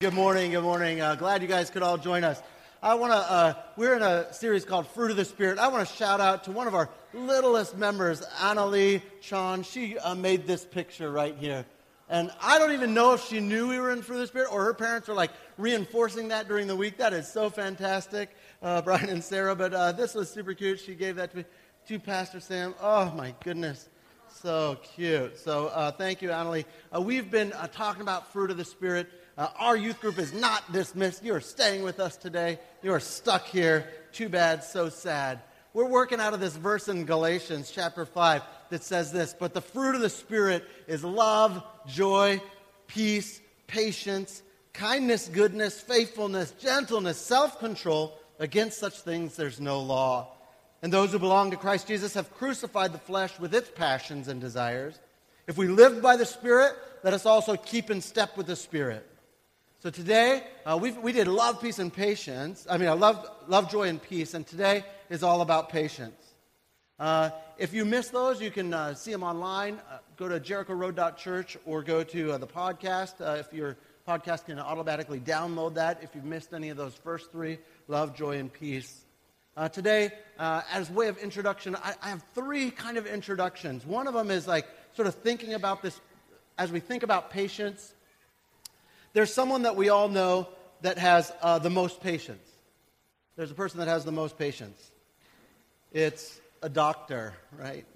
Good morning. Glad you guys could all join us. We're in a series called Fruit of the Spirit. I want to shout out to one of our littlest members, Annalie Sean. She made this picture right here. And I don't even know if she knew we were in Fruit of the Spirit or her parents were reinforcing that during the week. That is so fantastic, Brian and Sarah. But this was super cute. She gave that to me, to Pastor Sam. Oh, my goodness. So cute. So thank you, Annalie. We've been talking about Fruit of the Spirit. Our youth group is not dismissed. You are staying with us today. You are stuck here. Too bad, so sad. We're working out of this verse in Galatians chapter 5 that says this, but the fruit of the Spirit is love, joy, peace, patience, kindness, goodness, faithfulness, gentleness, self-control. Against such things there's no law. And those who belong to Christ Jesus have crucified the flesh with its passions and desires. If we live by the Spirit, let us also keep in step with the Spirit. So today, we did love, peace, and patience. Love, joy, and peace. And today is all about patience. If you missed those, you can see them online. Go to jerichoroad.church or go to the podcast. If your podcast can automatically download that. If you've missed any of those first three, love, joy, and peace. Today, as way of introduction, I have three kind of introductions. One of them is sort of thinking about this, as we think about patience. There's someone that we all know that has the most patience. There's a person that has the most patience. It's a doctor, right?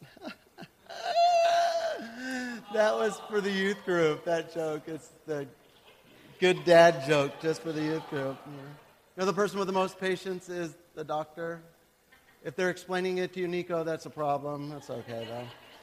That was for the youth group, that joke. It's the good dad joke just for the youth group. You know, the person with the most patience is the doctor. If they're explaining it to you, Nico, that's a problem. That's okay, though.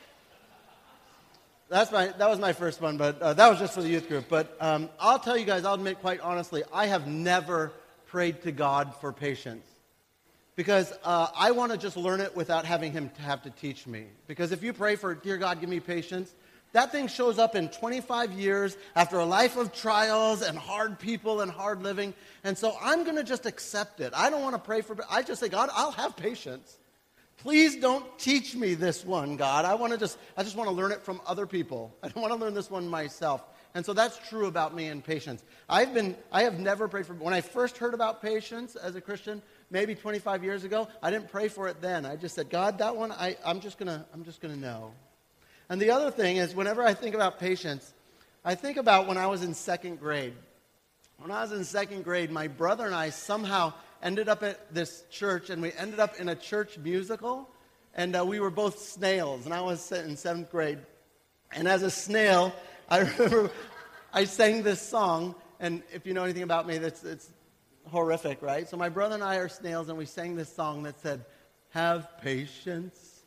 That was my first one, but that was just for the youth group. But I'll tell you guys, I'll admit quite honestly, I have never prayed to God for patience. Because I want to just learn it without having Him to have to teach me. Because if you pray for, dear God, give me patience, that thing shows up in 25 years after a life of trials and hard people and hard living. And so I'm going to just accept it. I don't want to pray for, I just say, God, I'll have patience. Please don't teach me this one, God. I just want to learn it from other people. I don't want to learn this one myself. And so that's true about me and patience. I have never prayed for, when I first heard about patience as a Christian, maybe 25 years ago, I didn't pray for it then. I just said, God, that one, I'm just gonna know. And the other thing is, whenever I think about patience, I think about when I was in second grade. When I was in second grade, my brother and I somehow ended up at this church, and we ended up in a church musical, and we were both snails, and I was in seventh grade. And as a snail, I remember I sang this song, and if you know anything about me, it's horrific, right? So my brother and I are snails, and we sang this song that said, have patience,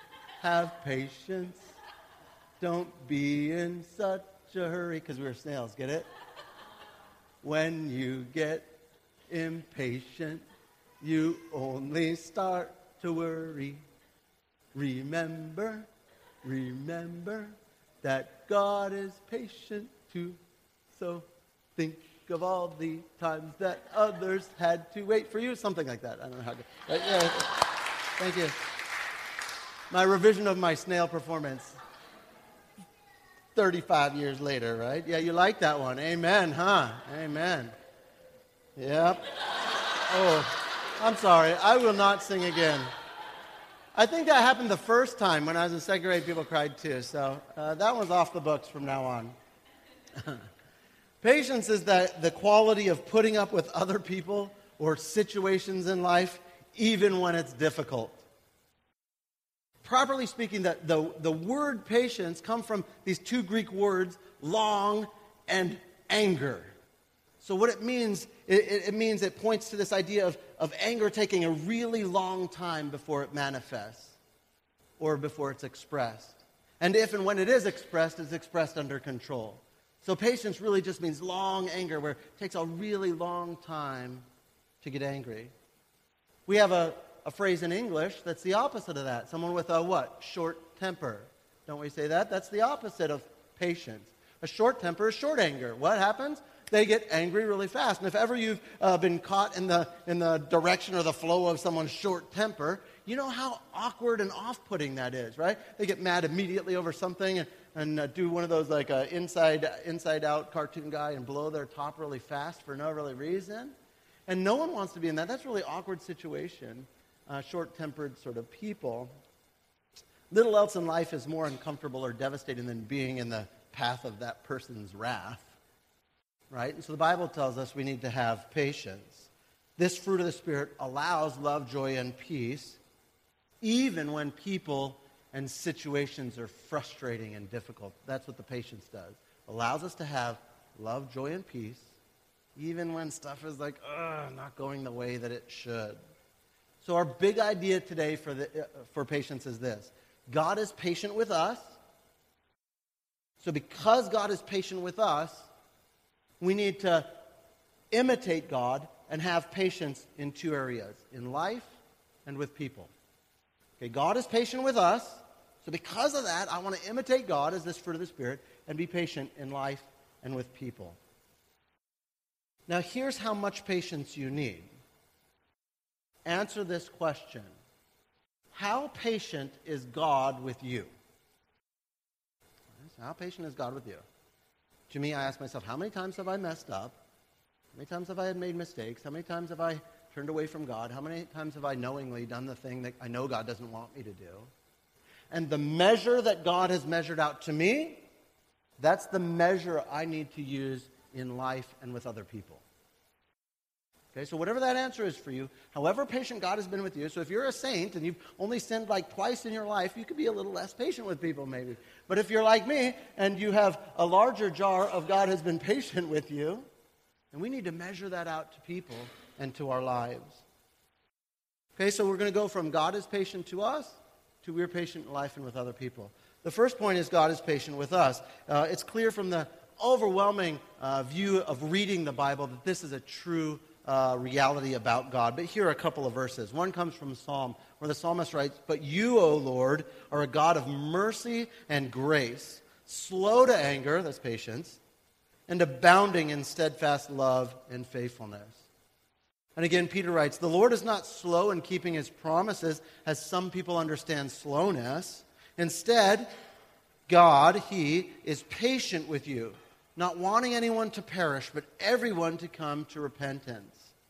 don't be in such a hurry, because we were snails, get it? When you get impatient, you only start to worry. Remember that God is patient too. So think of all the times that others had to wait for you. Something like that. I don't know how to. Yeah. Thank you. My revision of my snail performance 35 years later, right? Yeah, you like that one. Amen, huh? Amen. Yep. Oh, I'm sorry. I will not sing again. I think that happened the first time when I was in second grade. People cried too. So that one's off the books from now on. Patience is the quality of putting up with other people or situations in life, even when it's difficult. Properly speaking, the word patience comes from these two Greek words, long and anger. So what it means, it points to this idea of anger taking a really long time before it manifests or before it's expressed. And if and when it is expressed, it's expressed under control. So patience really just means long anger, where it takes a really long time to get angry. We have a phrase in English that's the opposite of that. Someone with a what? Short temper. Don't we say that? That's the opposite of patience. A short temper is short anger. What happens? They get angry really fast. And if ever you've been caught in the direction or the flow of someone's short temper, you know how awkward and off-putting that is, right? They get mad immediately over something, and do one of those like inside out cartoon guy and blow their top really fast for no really reason. And no one wants to be in that. That's a really awkward situation. Short-tempered sort of people. Little else in life is more uncomfortable or devastating than being in the path of that person's wrath. Right? And so the Bible tells us we need to have patience. This fruit of the Spirit allows love, joy, and peace, even when people and situations are frustrating and difficult. That's what the patience does. Allows us to have love, joy, and peace, even when stuff is like, not going the way that it should. So our big idea today for patience is this. God is patient with us. So because God is patient with us, we need to imitate God and have patience in two areas, in life and with people. Okay, God is patient with us. So because of that, I want to imitate God as this fruit of the Spirit and be patient in life and with people. Now, here's how much patience you need. Answer this question. How patient is God with you? How patient is God with you? To me, I ask myself, how many times have I messed up? How many times have I made mistakes? How many times have I turned away from God? How many times have I knowingly done the thing that I know God doesn't want me to do? And the measure that God has measured out to me, that's the measure I need to use in life and with other people. Okay, so whatever that answer is for you, however patient God has been with you, so if you're a saint and you've only sinned like twice in your life, you could be a little less patient with people maybe. But if you're like me and you have a larger jar of God has been patient with you, and we need to measure that out to people and to our lives. Okay, so we're going to go from God is patient to us to we're patient in life and with other people. The first point is God is patient with us. It's clear from the overwhelming view of reading the Bible that this is a true reality about God. But here are a couple of verses. One comes from Psalm, where the psalmist writes, "But you, O Lord, are a God of mercy and grace, slow to anger," that's patience, "and abounding in steadfast love and faithfulness." And again, Peter writes, "The Lord is not slow in keeping his promises, as some people understand slowness. Instead, God, he, is patient with you, not wanting anyone to perish, but everyone to come to repentance."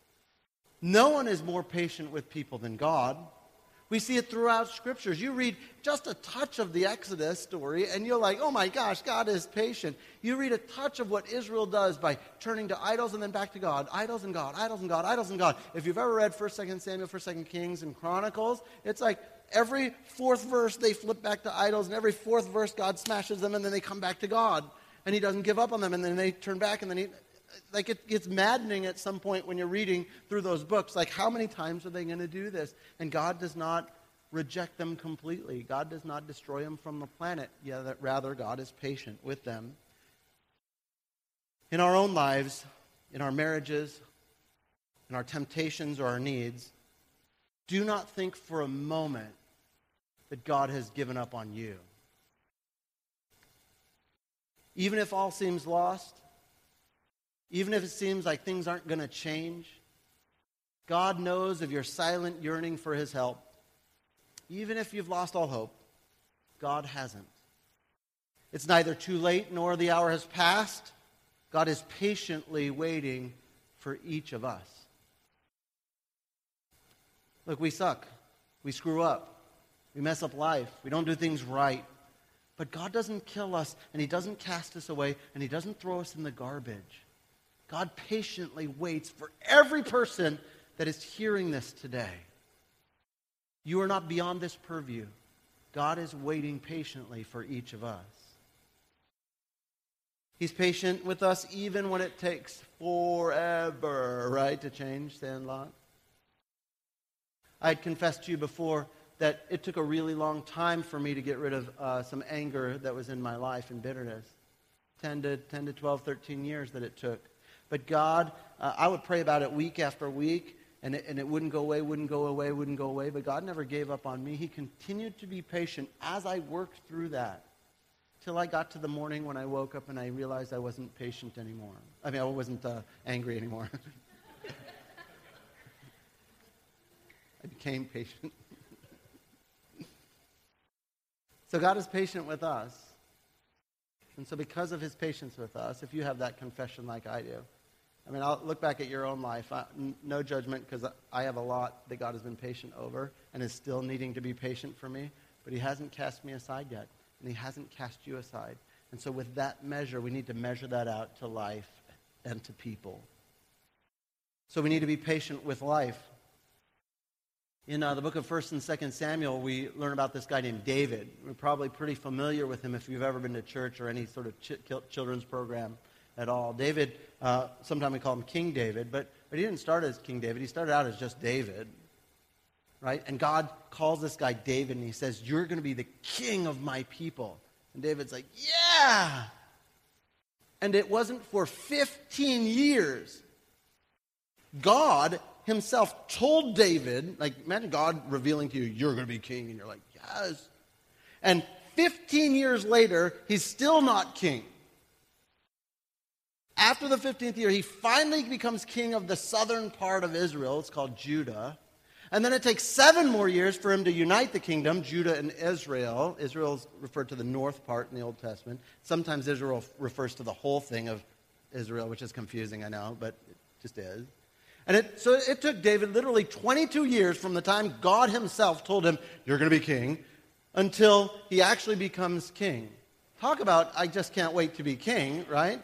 No one is more patient with people than God. We see it throughout Scriptures. You read just a touch of the Exodus story, and you're like, oh my gosh, God is patient. You read a touch of what Israel does by turning to idols and then back to God. Idols and God, idols and God, idols and God. If you've ever read 1st, 2nd Samuel, 1st, 2nd Kings, and Chronicles, it's like every fourth verse they flip back to idols, and every fourth verse God smashes them, and then they come back to God. And he doesn't give up on them, and then they turn back, and then it gets maddening at some point when you're reading through those books. Like, how many times are they going to do this? And God does not reject them completely. God does not destroy them from the planet. Rather, God is patient with them. In our own lives, in our marriages, in our temptations or our needs, do not think for a moment that God has given up on you. Even if all seems lost, even if it seems like things aren't going to change, God knows of your silent yearning for his help. Even if you've lost all hope, God hasn't. It's neither too late nor the hour has passed. God is patiently waiting for each of us. Look, we suck. We screw up. We mess up life. We don't do things right. But God doesn't kill us, and he doesn't cast us away, and he doesn't throw us in the garbage. God patiently waits for every person that is hearing this today. You are not beyond this purview. God is waiting patiently for each of us. He's patient with us even when it takes forever, right, to change, Sandlot? I had confessed to you before that it took a really long time for me to get rid of some anger that was in my life and bitterness. 10 to 12, 13 years that it took. But God, I would pray about it week after week, and it wouldn't go away, wouldn't go away, wouldn't go away. But God never gave up on me. He continued to be patient as I worked through that, till I got to the morning when I woke up and I realized I wasn't patient anymore. I wasn't angry anymore. I became patient. So God is patient with us. And so because of his patience with us, if you have that confession like I do, I mean, I'll look back at your own life. No judgment, because I have a lot that God has been patient over and is still needing to be patient for me. But he hasn't cast me aside yet, and he hasn't cast you aside. And so with that measure, we need to measure that out to life and to people. So we need to be patient with life. In the book of 1st and 2nd Samuel, we learn about this guy named David. We're probably pretty familiar with him if you've ever been to church or any sort of children's program at all. David, sometimes we call him King David, but he didn't start as King David. He started out as just David, right? And God calls this guy David, and he says, you're going to be the king of my people. And David's like, yeah! And it wasn't for 15 years. God himself told David, like, imagine God revealing to you, you're going to be king, and you're like, yes. And 15 years later, he's still not king. After the 15th year, he finally becomes king of the southern part of Israel. It's called Judah. And then it takes 7 more years for him to unite the kingdom, Judah and Israel. Israel's referred to the north part in the Old Testament. Sometimes Israel refers to the whole thing of Israel, which is confusing, I know, but it just is. And so it took David literally 22 years from the time God himself told him, you're going to be king, until he actually becomes king. Talk about, I just can't wait to be king, right?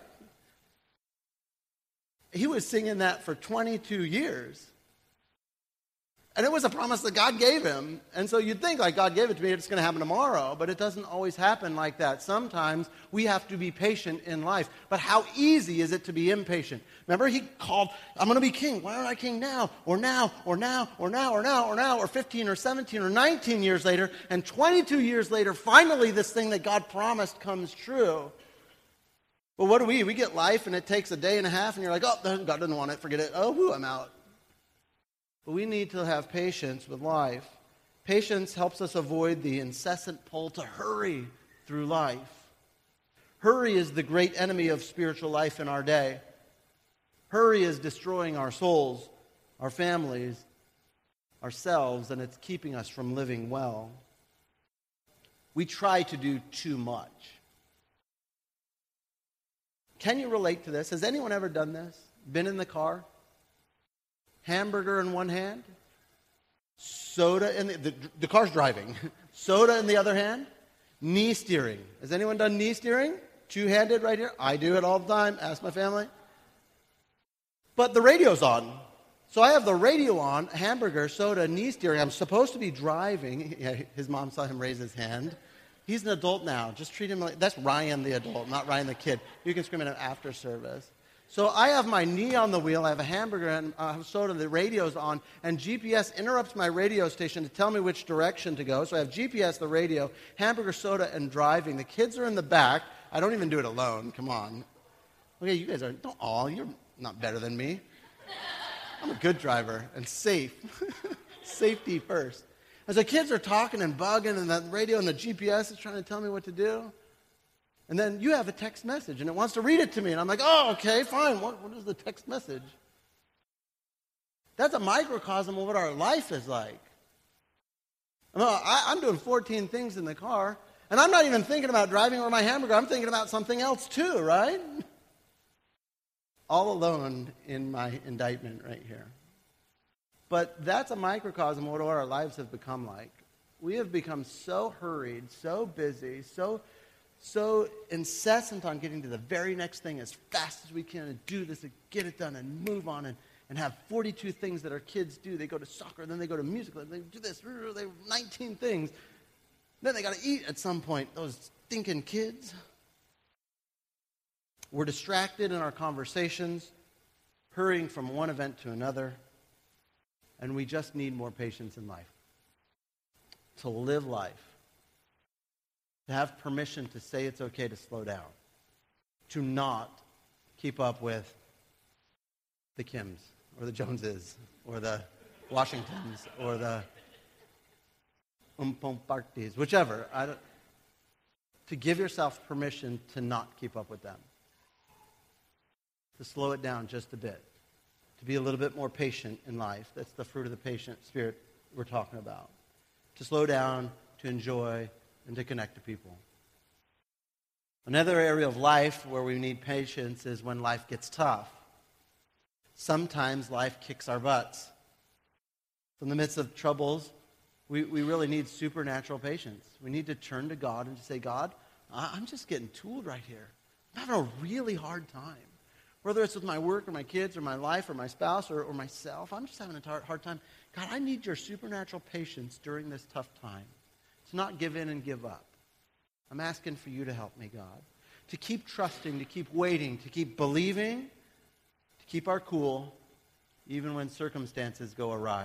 He was singing that for 22 years. And it was a promise that God gave him. And so you'd think, like, God gave it to me, it's going to happen tomorrow. But it doesn't always happen like that. Sometimes we have to be patient in life. But how easy is it to be impatient? Remember, he called, I'm going to be king. Why aren't I king now? Or now, or now, or now, or now, or now, or 15 or 17 or 19 years later. And 22 years later, finally this thing that God promised comes true. But what do? We get life, and it takes a day and a half, and you're like, oh, God doesn't want it, forget it. Oh, whoo, I'm out. But we need to have patience with life. Patience helps us avoid the incessant pull to hurry through life. Hurry is the great enemy of spiritual life in our day. Hurry is destroying our souls, our families, ourselves, and it's keeping us from living well. We try to do too much. Can you relate to this? Has anyone ever done this? Been in the car? Hamburger in one hand, soda in the car's driving. Soda in the other hand, knee steering. Has anyone done knee steering? Two-handed right here? I do it all the time. Ask my family. But the radio's on. So I have the radio on, hamburger, soda, knee steering. I'm supposed to be driving. Yeah, his mom saw him raise his hand. He's an adult now. Just treat him like, that's Ryan the adult, not Ryan the kid. You can scream at him after service. So I have my knee on the wheel, I have a hamburger and soda, the radio's on, and GPS interrupts my radio station to tell me which direction to go. So I have GPS, the radio, hamburger, soda, and driving. The kids are in the back. I don't even do it alone. Come on. Okay, you guys don't all. You're not better than me. I'm a good driver and safe. Safety first. As the kids are talking and bugging, and the radio and the GPS is trying to tell me what to do. And then you have a text message, and it wants to read it to me. And I'm like, oh, okay, fine. What is the text message? That's a microcosm of what our life is like. I'm doing 14 things in the car, and I'm not even thinking about driving or my hamburger. I'm thinking about something else too, right? All alone in my indictment right here. But that's a microcosm of what our lives have become like. We have become so hurried, so busy, so incessant on getting to the very next thing as fast as we can and do this and get it done and move on and have 42 things that our kids do. They go to soccer, then they go to music, they do this, they 19 things. Then they got to eat at some point, those stinking kids. We're distracted in our conversations, hurrying from one event to another, and we just need more patience in life. To live life. To have permission to say it's okay to slow down. To not keep up with the Kims, or the Joneses, or the Washingtons, or the Parties, whichever. To give yourself permission to not keep up with them. To slow it down just a bit. To be a little bit more patient in life. That's the fruit of the patient spirit we're talking about. To slow down, to enjoy, and to connect to people. Another area of life where we need patience is when life gets tough. Sometimes life kicks our butts. In the midst of troubles, we really need supernatural patience. We need to turn to God and to say, God, I'm just getting tooled right here. I'm having a really hard time. Whether it's with my work or my kids or my life or my spouse or myself, I'm just having a hard time. God, I need your supernatural patience during this tough time. To not give in and give up. I'm asking for you to help me, God. To keep trusting, to keep waiting, to keep believing, to keep our cool, even when circumstances go awry.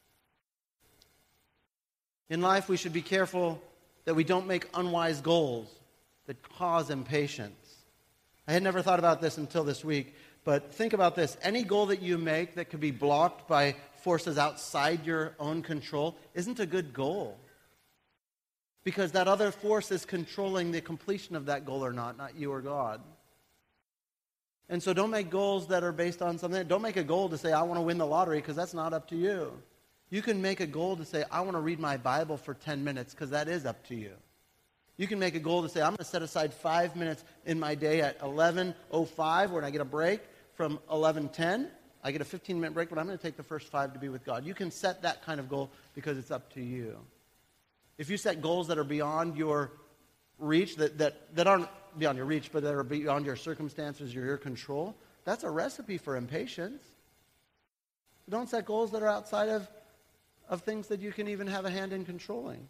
In life, we should be careful that we don't make unwise goals that cause impatience. I had never thought about this until this week, but think about this. Any goal that you make that could be blocked by forces outside your own control isn't a good goal. Because that other force is controlling the completion of that goal or not you or God. And so don't make goals that are based on something. Don't make a goal to say, I want to win the lottery, because that's not up to you. You can make a goal to say, I want to read my Bible for 10 minutes, because that is up to you. You can make a goal to say, I'm going to set aside 5 minutes in my day at 11:05 when I get a break from 11:10. I get a 15-minute break, but I'm going to take the first 5 to be with God. You can set that kind of goal because it's up to you. If you set goals that are beyond your reach, that aren't beyond your reach, but that are beyond your circumstances or your control, that's a recipe for impatience. Don't set goals that are outside of things that you can even have a hand in controlling.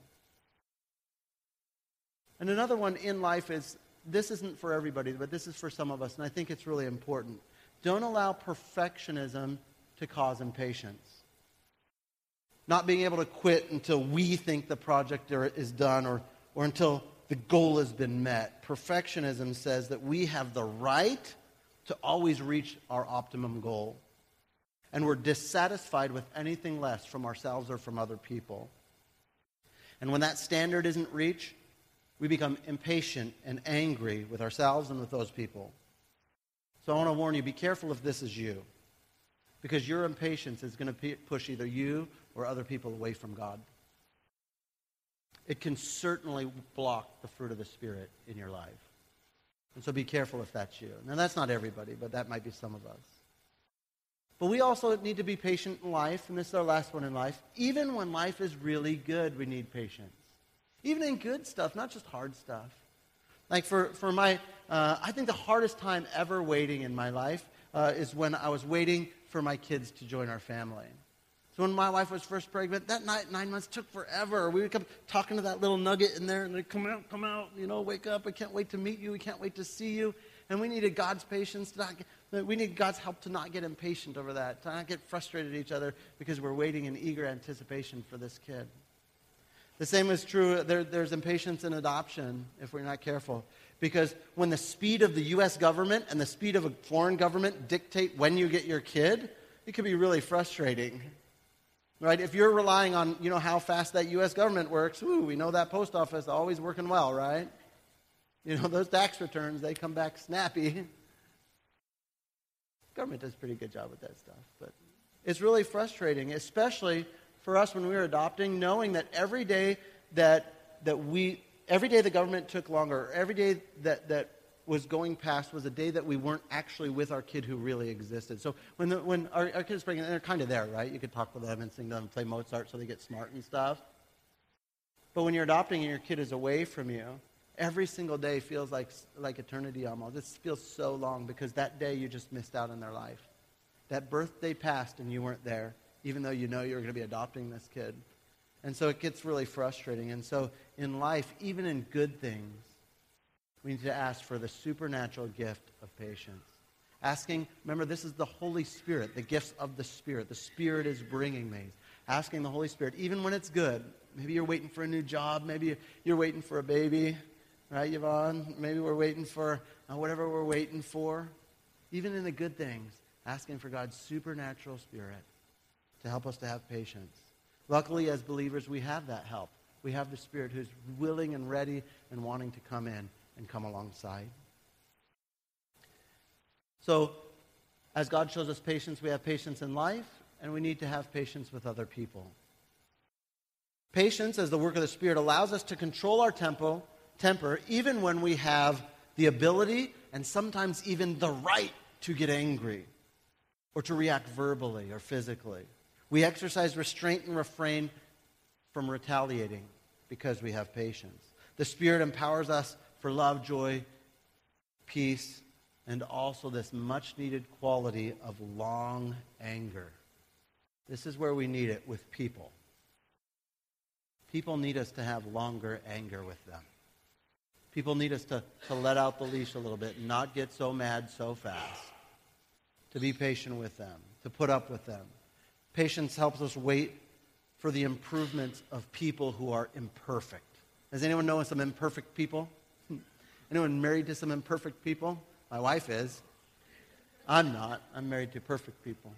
And another one in life is, this isn't for everybody, but this is for some of us, and I think it's really important. Don't allow perfectionism to cause impatience. Not being able to quit until we think the project is done or until the goal has been met. Perfectionism says that we have the right to always reach our optimum goal. And we're dissatisfied with anything less from ourselves or from other people. And when that standard isn't reached, we become impatient and angry with ourselves and with those people. So I want to warn you, be careful if this is you. Because your impatience is going to push either you or other people away from God. It can certainly block the fruit of the Spirit in your life. And so be careful if that's you. Now, that's not everybody, but that might be some of us. But we also need to be patient in life, and this is our last one in life. Even when life is really good, we need patience. Even in good stuff, not just hard stuff. Like for my, I think the hardest time ever waiting in my life is when I was waiting for my kids to join our family. So when my wife was first pregnant, that 9 months took forever. We would come talking to that little nugget in there, and they'd come out, wake up. I can't wait to meet you. We can't wait to see you. And we needed God's patience. We need God's help to not get impatient over that, to not get frustrated at each other because we're waiting in eager anticipation for this kid. The same is true. There's impatience in adoption if we're not careful. Because when the speed of the U.S. government and the speed of a foreign government dictate when you get your kid, it can be really frustrating. Right? If you're relying on, how fast that U.S. government works, we know that post office is always working well, right? Those tax returns, they come back snappy. Government does a pretty good job with that stuff. But it's really frustrating, especially for us when we were adopting, knowing that every day the government took longer, every day that was going past was a day that we weren't actually with our kid who really existed. So when our kid is pregnant, they're kind of there, right? You could talk with them and sing to them and play Mozart so they get smart and stuff. But when you're adopting and your kid is away from you, every single day feels like eternity almost. It feels so long because that day you just missed out on their life. That birthday passed and you weren't there, even though you know you're going to be adopting this kid. And so it gets really frustrating. And so in life, even in good things, we need to ask for the supernatural gift of patience. Remember, this is the Holy Spirit, the gifts of the Spirit. The Spirit is bringing these. Asking the Holy Spirit, even when it's good. Maybe you're waiting for a new job. Maybe you're waiting for a baby. Right, Yvonne? Maybe we're waiting for whatever we're waiting for. Even in the good things, asking for God's supernatural Spirit to help us to have patience. Luckily, as believers, we have that help. We have the Spirit who's willing and ready and wanting to come in and come alongside. So, as God shows us patience, we have patience in life, and we need to have patience with other people. Patience, as the work of the Spirit, allows us to control our temper even when we have the ability and sometimes even the right to get angry or to react verbally or physically. We exercise restraint and refrain from retaliating because we have patience. The Spirit empowers us for love, joy, peace, and also this much-needed quality of long anger. This is where we need it with people. People need us to have longer anger with them. People need us to let out the leash a little bit and not get so mad so fast. To be patient with them, to put up with them. Patience helps us wait for the improvements of people who are imperfect. Does anyone know some imperfect people? Anyone married to some imperfect people? My wife is. I'm not. I'm married to perfect people.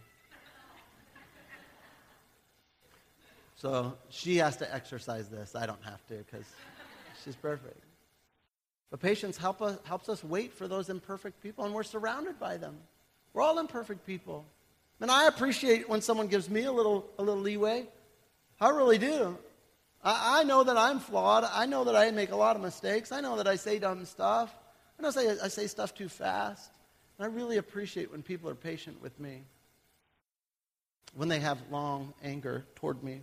So she has to exercise this. I don't have to because she's perfect. But patience helps us wait for those imperfect people, and we're surrounded by them. We're all imperfect people. And I appreciate when someone gives me a little leeway. I really do. I know that I'm flawed. I know that I make a lot of mistakes. I know that I say dumb stuff. I know I say stuff too fast. And I really appreciate when people are patient with me, when they have long anger toward me.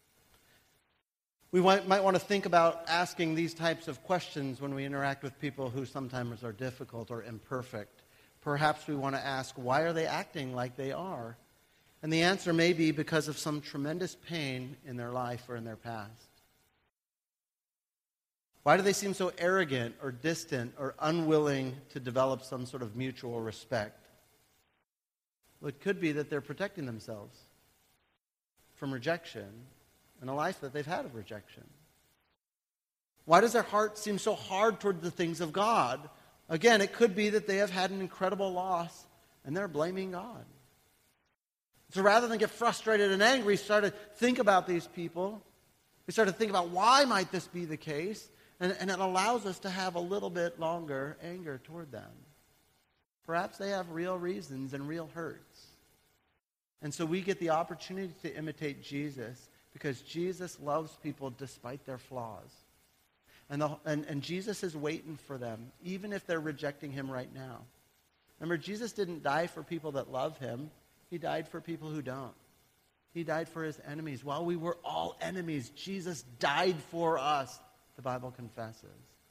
We might want to think about asking these types of questions when we interact with people who sometimes are difficult or imperfect. Perhaps we want to ask, why are they acting like they are? And the answer may be because of some tremendous pain in their life or in their past. Why do they seem so arrogant or distant or unwilling to develop some sort of mutual respect? Well, it could be that they're protecting themselves from rejection and a life that they've had of rejection. Why does their heart seem so hard toward the things of God? Again, it could be that they have had an incredible loss and they're blaming God. So rather than get frustrated and angry, we start to think about these people. We start to think about why might this be the case, and it allows us to have a little bit longer anger toward them. Perhaps they have real reasons and real hurts. And so we get the opportunity to imitate Jesus because Jesus loves people despite their flaws. And Jesus is waiting for them, even if they're rejecting him right now. Remember, Jesus didn't die for people that love him. He died for people who don't. He died for his enemies. While we were all enemies, Jesus died for us, the Bible confesses.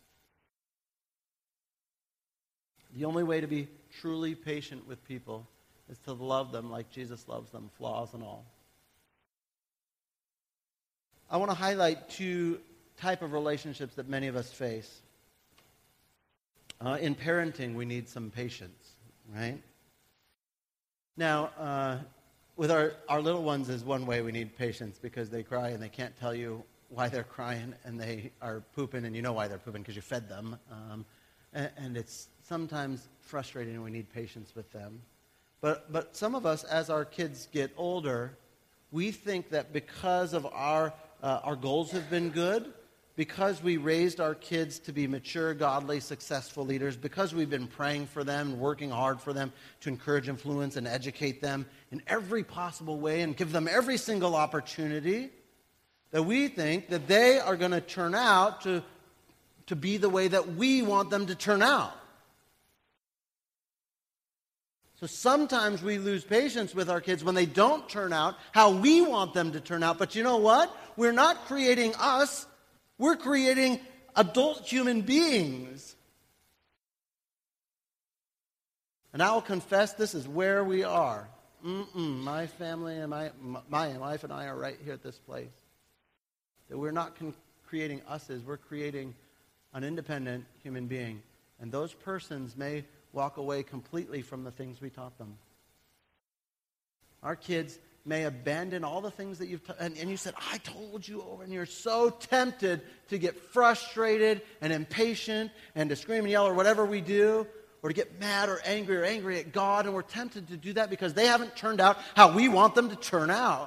The only way to be truly patient with people is to love them like Jesus loves them, flaws and all. I want to highlight two type of relationships that many of us face. In parenting, we need some patience, right? Now, with our little ones is one way we need patience because they cry and they can't tell you why they're crying and they are pooping and you know why they're pooping because you fed them. And it's sometimes frustrating and we need patience with them. But some of us, as our kids get older, we think that because of our goals have been good, because we raised our kids to be mature, godly, successful leaders, because we've been praying for them and working hard for them to encourage, influence, and educate them in every possible way and give them every single opportunity, that we think that they are going to turn out to be the way that we want them to turn out. So sometimes we lose patience with our kids when they don't turn out how we want them to turn out. But you know what? We're not creating us. We're creating adult human beings. And I'll confess this is where we are. My family and my wife and I are right here at this place. That we're not creating us's, we're creating an independent human being. And those persons may walk away completely from the things we taught them. Our kids may abandon all the things that you've and you said, I told you over, and you're so tempted to get frustrated and impatient and to scream and yell or whatever we do, or to get mad or angry at God, and we're tempted to do that because they haven't turned out how we want them to turn out.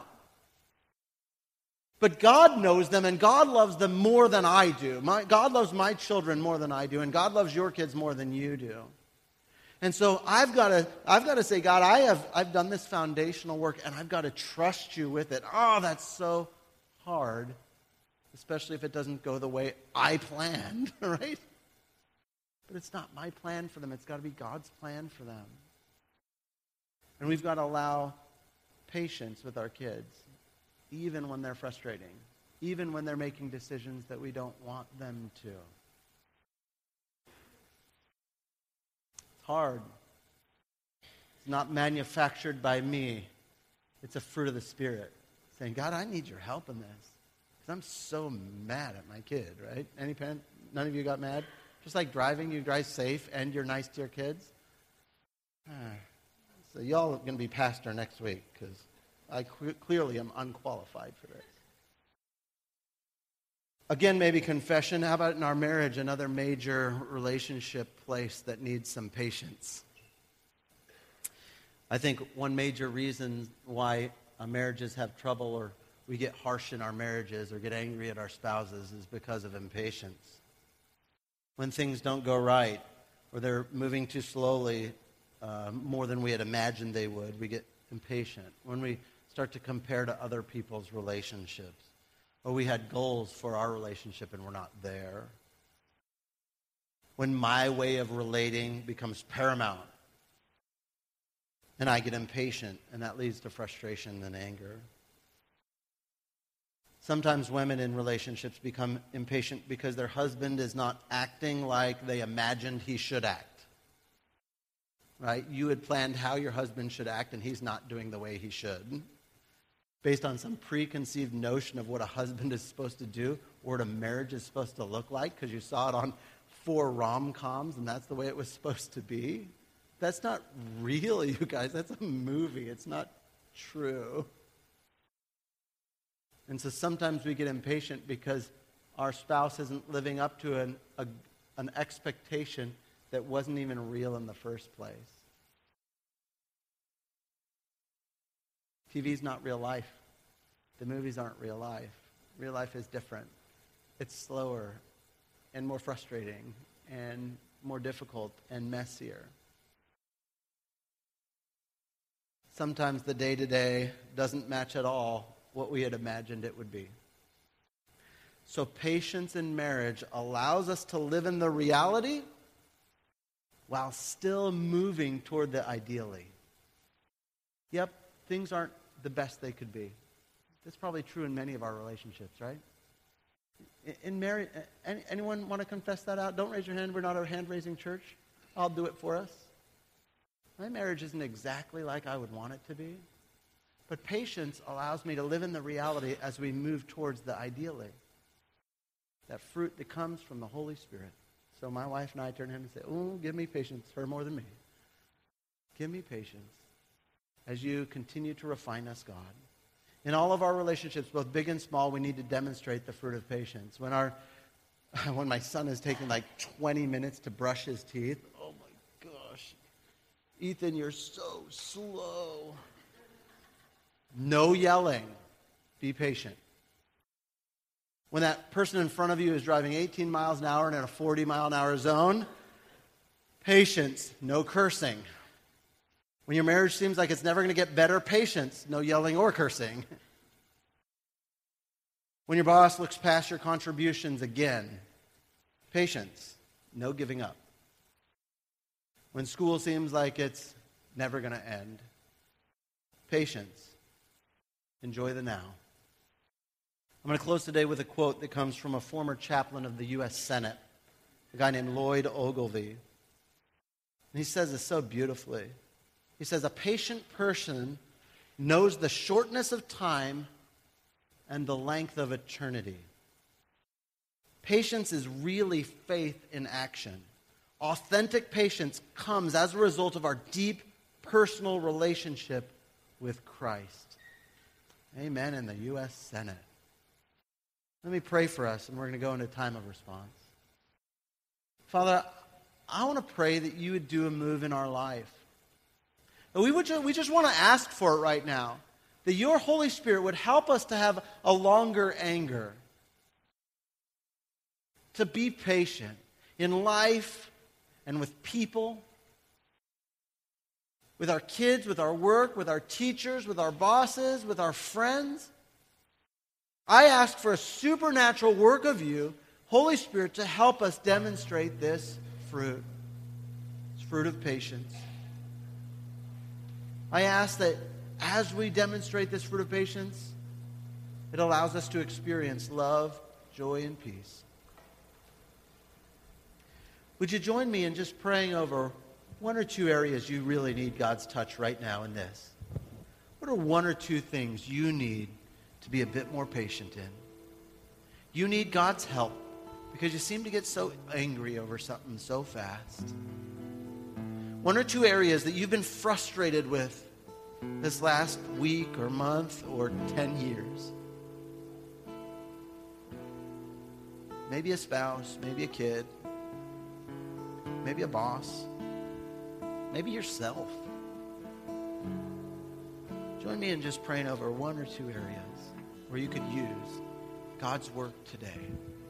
But God knows them, and God loves them more than I do. God loves my children more than I do, and God loves your kids more than you do. And so I've got to say, God, I've done this foundational work, and I've got to trust you with it. Oh, that's so hard, especially if it doesn't go the way I planned, right? But it's not my plan for them. It's got to be God's plan for them. And we've got to allow patience with our kids, even when they're frustrating, even when they're making decisions that we don't want them to. It's hard. It's not manufactured by me. It's a fruit of the Spirit. Saying, God, I need your help in this. Because I'm so mad at my kid, right? Any parent? None of you got mad? Just like driving, you drive safe and you're nice to your kids? So y'all are going to be pastor next week because I clearly am unqualified for this. Again, maybe confession. How about in our marriage, another major relationship place that needs some patience? I think one major reason why marriages have trouble or we get harsh in our marriages or get angry at our spouses is because of impatience. When things don't go right or they're moving too slowly, more than we had imagined they would, we get impatient. When we start to compare to other people's relationships, or we had goals for our relationship and we're not there. When my way of relating becomes paramount, and I get impatient, and that leads to frustration and anger. Sometimes women in relationships become impatient because their husband is not acting like they imagined he should act. Right? You had planned how your husband should act, and he's not doing the way he should. Based on some preconceived notion of what a husband is supposed to do, or what a marriage is supposed to look like, because you saw it on 4 rom-coms, and that's the way it was supposed to be. That's not real, you guys. That's a movie. It's not true. And so sometimes we get impatient because our spouse isn't living up to an expectation that wasn't even real in the first place. TV's not real life. The movies aren't real life. Real life is different. It's slower and more frustrating and more difficult and messier. Sometimes the day-to-day doesn't match at all what we had imagined it would be. So patience in marriage allows us to live in the reality while still moving toward the ideally. Yep, things aren't the best they could be. That's probably true in many of our relationships, right? In marriage, anyone want to confess that out? Don't raise your hand. We're not a hand-raising church. I'll do it for us. My marriage isn't exactly like I would want it to be. But patience allows me to live in the reality as we move towards the ideally. That fruit that comes from the Holy Spirit. So my wife and I turn to him and say, "Oh, give me patience, her more than me. Give me patience as you continue to refine us, God." In all of our relationships, both big and small, we need to demonstrate the fruit of patience. When my son is taking like 20 minutes to brush his teeth, oh my gosh, Ethan, you're so slow. No yelling. Be patient. When that person in front of you is driving 18 miles an hour and in a 40-mile-an-hour zone, patience, no cursing. When your marriage seems like it's never going to get better, patience, no yelling or cursing. When your boss looks past your contributions again, patience, no giving up. When school seems like it's never going to end, patience, enjoy the now. I'm going to close today with a quote that comes from a former chaplain of the U.S. Senate, a guy named Lloyd Ogilvie. And he says this so beautifully. He says, "A patient person knows the shortness of time and the length of eternity." Patience is really faith in action. Authentic patience comes as a result of our deep personal relationship with Christ. Amen in the U.S. Senate. Let me pray for us, and we're going to go into a time of response. Father, I want to pray that you would do a move in our life. We just want to ask for it right now. That your Holy Spirit would help us to have a longer anger. To be patient in life and with people. With our kids, with our work, with our teachers, with our bosses, with our friends. I ask for a supernatural work of you, Holy Spirit, to help us demonstrate this fruit. fruit. It's fruit of patience. I ask that as we demonstrate this fruit of patience, it allows us to experience love, joy, and peace. Would you join me in just praying over one or two areas you really need God's touch right now in this? What are one or two things you need to be a bit more patient in? You need God's help because you seem to get so angry over something so fast. One or two areas that you've been frustrated with this last week or month or 10 years. Maybe a spouse, maybe a kid, maybe a boss, maybe yourself. Join me in just praying over one or two areas where you could use God's work today.